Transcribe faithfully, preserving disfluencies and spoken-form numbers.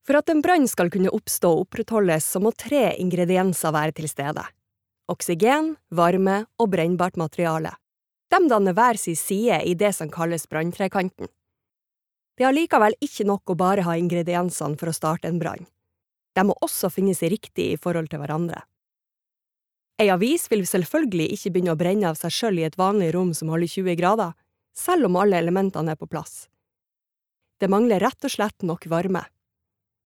For at en brann skal kunne oppstå og opprettholdes, så må tre ingredienser være til stede. Oksygen, varme og brennbart materiale. De danner hver sin side i det som kalles branntrekanten. Det er likevel ikke nok å bare ha ingrediensene for å starte en brann. De må også finnes riktig i forhold til hverandre. En avis vil selvfølgelig ikke begynne å brenne av seg selv i et vanlig rom som holder tjue grader, selv om alle elementene er på plass. Det mangler rett og slett nok varme.